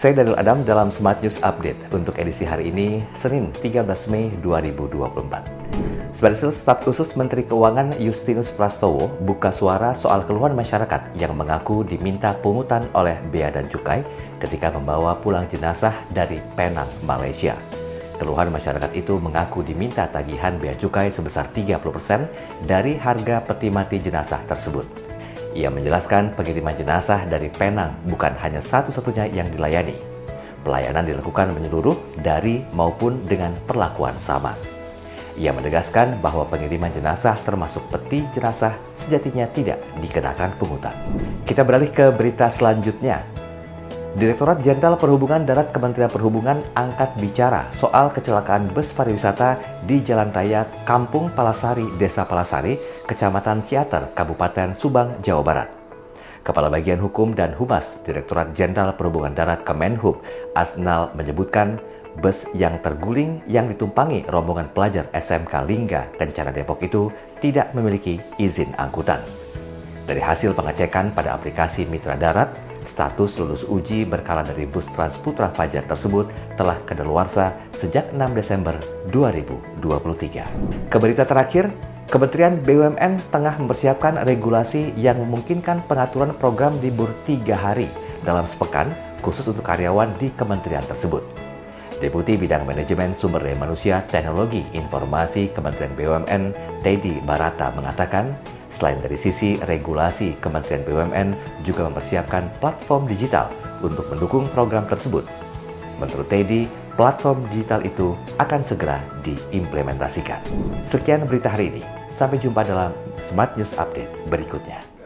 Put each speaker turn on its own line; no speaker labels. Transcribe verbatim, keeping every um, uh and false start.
Saya Daniel Adam dalam Smart News Update untuk edisi hari ini, Senin tiga belas Mei dua ribu dua puluh empat. Sebagai staf khusus Menteri Keuangan Justinus Prastowo buka suara soal keluhan masyarakat yang mengaku diminta pungutan oleh Bea dan Cukai ketika membawa pulang jenazah dari Penang, Malaysia. Keluhan masyarakat itu mengaku diminta tagihan Bea Cukai sebesar tiga puluh persen dari harga peti mati jenazah tersebut. Ia menjelaskan pengiriman jenazah dari Penang bukan hanya satu-satunya yang dilayani. Pelayanan dilakukan menyeluruh dari maupun dengan perlakuan sama. Ia menegaskan bahwa pengiriman jenazah termasuk peti jenazah sejatinya tidak dikenakan pungutan. Kita beralih ke berita selanjutnya. Direktorat Jenderal Perhubungan Darat Kementerian Perhubungan angkat bicara soal kecelakaan bus pariwisata di Jalan Raya Kampung Palasari, Desa Palasari, Kecamatan Ciater, Kabupaten Subang, Jawa Barat. Kepala Bagian Hukum dan Humas Direktorat Jenderal Perhubungan Darat Kemenhub, Asnal, menyebutkan bus yang terguling yang ditumpangi rombongan pelajar S M K Lingga, Kencana Depok itu tidak memiliki izin angkutan. Dari hasil pengecekan pada aplikasi Mitra Darat, status lulus uji berkala dari bus Transputra Fajar tersebut telah kadaluarsa sejak enam Desember dua ribu dua puluh tiga. Ke berita terakhir, Kementerian B U M N tengah mempersiapkan regulasi yang memungkinkan pengaturan program libur tiga hari dalam sepekan khusus untuk karyawan di kementerian tersebut. Deputi Bidang Manajemen Sumber Daya Manusia Teknologi Informasi Kementerian B U M N, Teddy Barata, mengatakan, selain dari sisi regulasi, Kementerian B U M N juga mempersiapkan platform digital untuk mendukung program tersebut. Menurut Teddy, platform digital itu akan segera diimplementasikan. Sekian berita hari ini. Sampai jumpa dalam Smart News Update berikutnya.